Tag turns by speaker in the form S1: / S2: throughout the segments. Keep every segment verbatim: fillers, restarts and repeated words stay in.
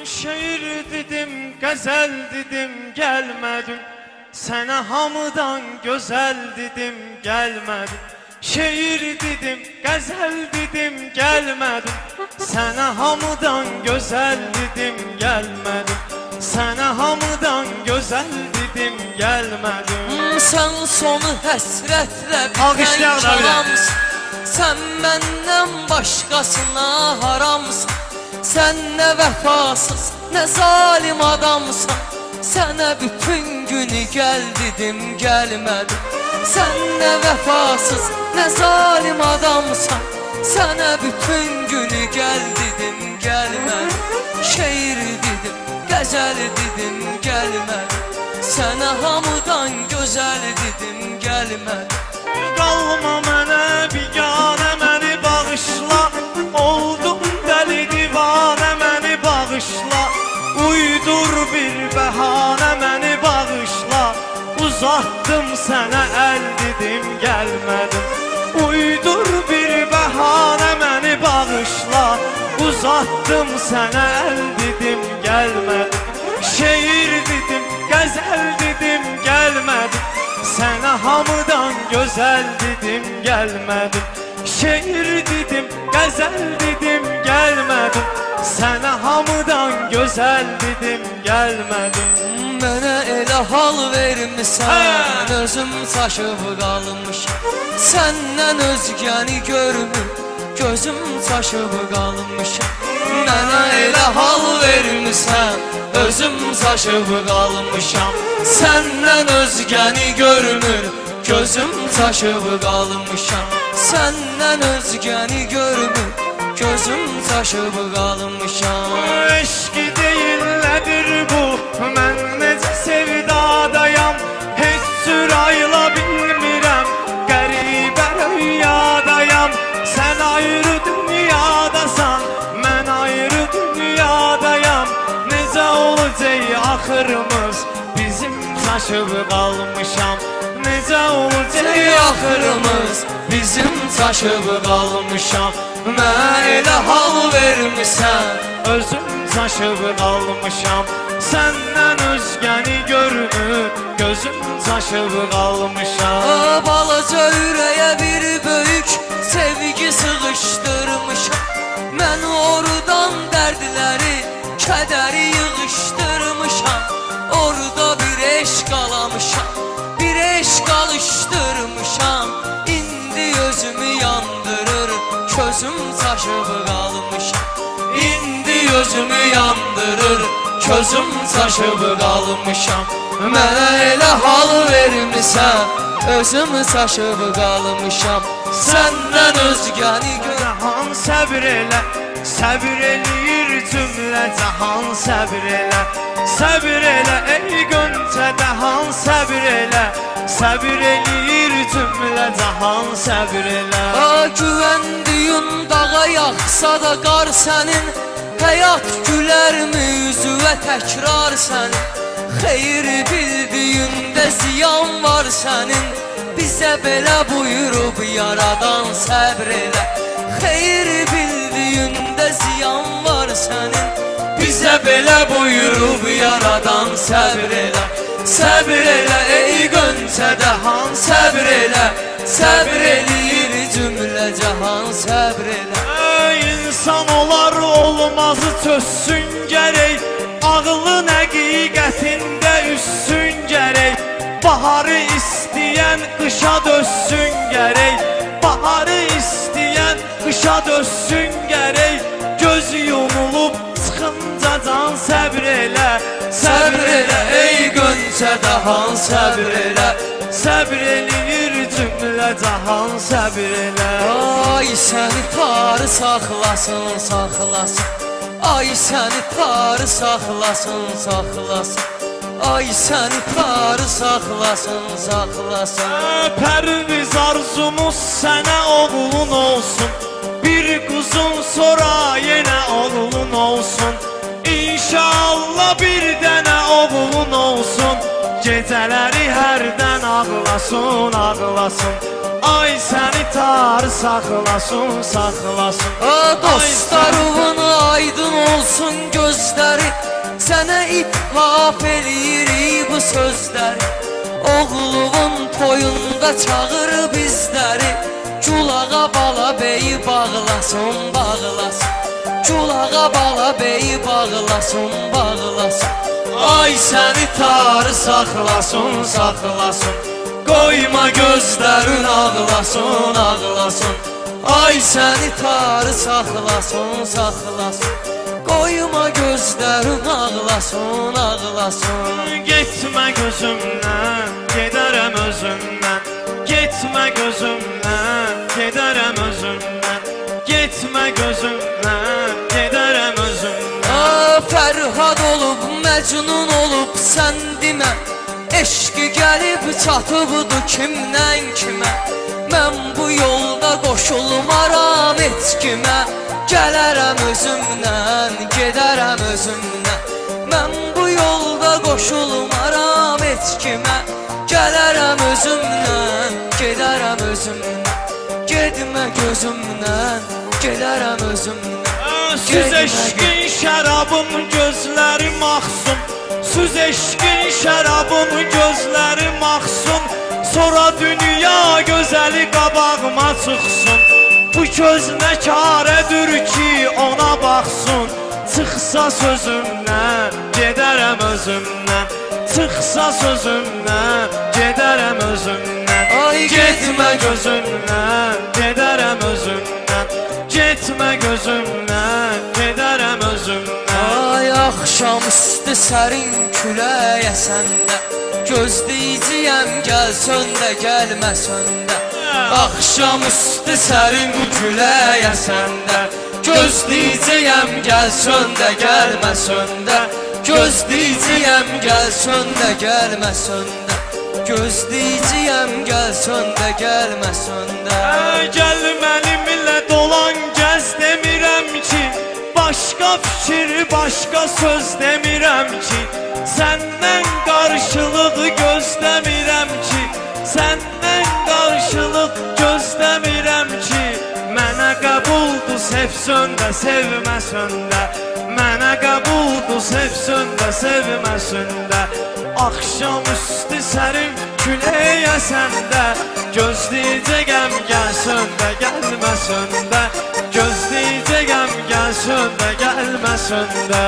S1: Şeir dedim, gazel dedim, gelmedin. Sana hamıdan güzel dedim, gelmedin. Şeir dedim, gazel dedim, gelmedin. Sana hamıdan güzel dedim, gelmedin. Sana hamıdan güzel dedim, gelmedin.
S2: Sen sonu həsrətlə bitən kalamsın. Sen məndən başqasına haramsın. Sen ne vefasız, ne zalim adamsan. Sana bütün günü gel dedim, gelmedin. Sen ne vefasız, ne zalim adamsan. Sana bütün günü gel dedim, gelmedin. Şeir dedim, gazel dedim, gelmedin. Sana hamıdan güzel dedim, gelmedin.
S1: Qalma mənə biganə, məni bağışla. Oldum dəli divanə, məni bağışla. Uydur bir bəhanə, məni bağışla. Uzatdım sənə əl dedim, gəlmədim. Uydur bir bəhanə, məni bağışla. Uzatdım sənə əl dedim, gəlmədim. Şeir dedim, qəzəl dedim, gəlmədim. Sənə hamıdan gözəl dedim, gəlmədim. Şeir dedim, qəzəl dedim, gəlmədim. Sənə hamıdan gözəl dedim, gəlmədim.
S2: Mənə elə hal vermisən, özüm çaşıb qalmışam. Səndən özgəni görmür, gözüm çaşıb qalmışam. Mənə elə hal vermisən, özüm çaşıb qalmışam. Səndən özgəni görmür, gözüm çaşıb qalmışam. Səndən özgəni görmür, gözüm çaşıb qalmışam.
S1: Eşqi deyillədir bu, mən necə sevdadayam. Heç cür ayıla bilmirəm, qəribə rüyadayam. Sən ayrı dünyadasan, mən ayrı dünyadayam. Necə olacaq axırımız, bizim çaşıb qalmışam. Necə olacaq axırımız, bizim çaşıb qalmışam. Mənə elə hal vermisən, özüm çaşıb qalmışam. Səndən özgəni görmür, gözüm çaşıb qalmışam.
S2: Balaca ürəyə bir böyük sevgi sığışdırmışam. Mən oradan dərdləri, kədəri yığışdırmışam. Orada bir eşq alamışam, bir eşq alışdırmışam. İndi özümü yandırır, közüm çaşıb qalmışam. İndi özümü yandırır, közüm çaşıb qalmışam. Mənə elə hal vermisən, özüm çaşıb qalmışam. Səndən özgəni
S1: Cahan səbr elə, səbr eləyir cümlə cahan səbr elə. Səbr elə ey Gönçə dəhan səbr elə. Səbr eləyir cümlə cahan səbr elə.
S2: Güvəndiyin dağa yaxsa da qar sənin. Həyat gülərmi üzüvə təkrar sənin. Xeyir bildiyində ziyan var sənin. Bizə belə buyurub yaradan səbr elə. Xeyir bildiyində ziyan var sənin. Bizə belə buyurub yaradan səbr elə. Səbr elə ey Gönçə dəhan səbr elə. Səbr eləyir cümlə cahan səbr elə.
S1: İnsan olar olmazı çözsün gərək. Ağlın həqiqətində üssün gərək. Baharı istəyən qışa dözsün gərək. Baharı istəyən qışa dözsün gərək. Göz yumulub çıxınca can səbr elə. Səbr elə ey Gönçə dəhan səbr elə. Səbr eləyir cümlə cahan səbr elə.
S2: Ay səni tarı saxlasın, saxlasın. Ay səni tarı saxlasın, saxlasın. Ay səni tarı saxlasın, saxlasın.
S1: Pərviz arzumuz sənə oğlun olsun. Bir quzun sonra yenə oğlun olsun. İnşallah bir dənə oğlun olsun. Gecələri hərdən ağlasın, ağlasın. Ay səni tar saxlasın, saxlasın.
S2: Dostlarımın aydın olsun gözləri, sənə ithaf eləyir bu sözləri. Oğluvun toyunda çağır bizləri, Culağa bala beyi bağlasın, bağlasın. Culağa bala beyi bağlasın, bağlasın.
S1: Ay səni tar saxlasın, saxlasın. Qoyma gözlərin ağlasın, ağlasın.
S2: Ay səni tar saxlasın, saxlasın. Qoyma gözlərin ağlasın, ağlasın.
S1: Getmə gözümdən, gedərəm özümdən. Getmə gözümdən, gedərəm özümdən. Getmə gözümdən, gedərəm özümdən.
S2: Fərhad olub, Məcnun olub, sən demə. Eşqi gəlib çatıbdı kimdən kimə. Mən bu yolda qoşulmaram heç kimə. Gələrəm özümdən, gedərəm özümdən. Mən bu yolda qoşulmaram heç kimə. Gələrəm özümdən, gedərəm özümdən. Gedmə gözümdən, gedərəm özümdən.
S1: Süz eşqin şərabım gözləri maxsun. Süz eşqin şərabım gözləri maxsun. Sonra dünya gözəli qabağıma çıxsın. Bu göz nə karədir ki ona baxsın. Çıxsa sözümdən, gedərəm özümdən. Çıxsa sözümdən, gedərəm özümdən.
S2: Ay
S1: Getmə gözümdən, gedərəm özümdən. Getmə gözümdən, gedərəm özümdən.
S2: Ay axşam üstü sərin külək əsəndə, gözləyiciyəm gəlsən də gəlməsən də. Axşam üstü sərin külək əsəndə, gözləyiciyəm gəlsən də gəlməsən də. Gözləyiciyəm gəlsən də gəlməsən də. Gözləyiciyəm gəlsən də gəlməsən də.
S1: Gəl mənimlə dolan gəz demirəm ki, başqa fikir, başqa söz demirəm ki, səndən qarşılıq gözləmirəm ki, səndən qarşılıq gözləmirəm ki, mənə qəbuldur sevsən də sevməsən də. Mənə qəbuldur sevsən də sevməsən də. Axşam üstü sərin külək əsəndə, gözləyəcəyəm gəlsən də gəlməsən də. Gözləyəcəyəm gəlsən də gəlməsən də.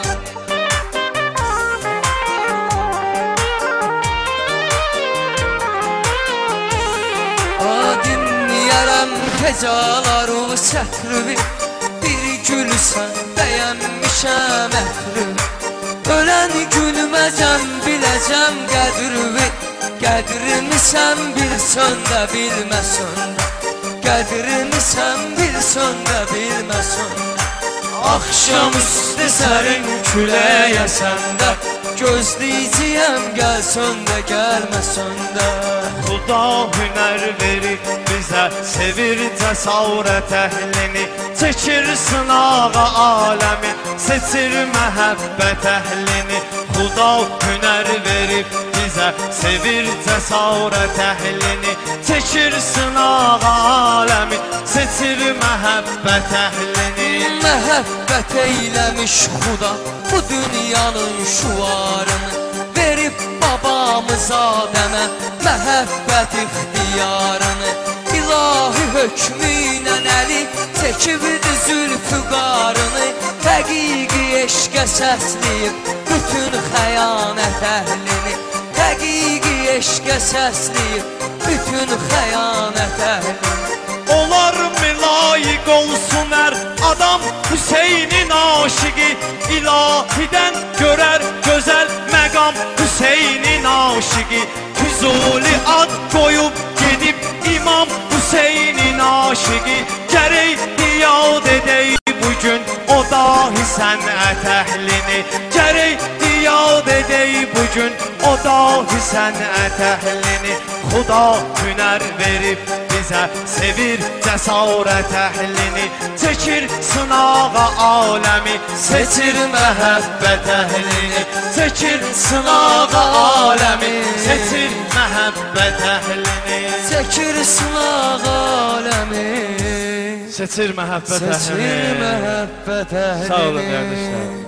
S2: Dinləyərəm hecaları sətrüvi, bir gülsən bəyənmişəm ətrüvi. Ölən gülməcəm biləcəm qədrüvi, qədrini sən bilsən də bilməsən də. Qədrini sən bilsən də bilməsən də. Axşam üstü sərin külək əsəndə, gözləyiciyəm gəlsən də gəlməsən də.
S1: Xuda hünər verib bizə, sevir təsavvurət əhlini. Çəkir sınağa aləmi, seçir məhəbbət əhlini. Xuda hünər verib bizə, sevir təsavvurət əhlini. Çəkir sınağa aləmi, seçir məhəbbət əhlini.
S2: Məhəbbət eyləmiş Xuda bu dünyanın şuarını, verib babamız Adəmə məhəbbət ixtiyarını. İlahi hökmü ilə əli çəkibdi zülfü qarını, həqiqi eşqə səsləyib bütün xəyanət əhlini. Həqiqi eşqə səsləyib bütün xəyanət əhlini.
S1: Olarmı layiq olsun hər adam Hüseynin aşıqı, ilahidən görər gözəl məqam Hüseynin aşıqı. Füzuli ad qoyub gedib İmam Hüseynin aşıqı. Gərək diyad edək bugün o dahi sənət əhlini. Gərək diyad edək bugün o dahi sənət əhlini. Xuda hünər verib bizə sevir cəsarət əhlini, çəkir sınağa aləmi, seçir məhəbbət əhlini, çəkir sınağa aləmi, seçir məhəbbət əhlini,
S2: çəkir sınaq aləmi,
S1: seçir məhəbbət
S2: seçir
S1: əhlini.
S2: məhəbbət əhlini.
S1: Sağ olun qardaşlar.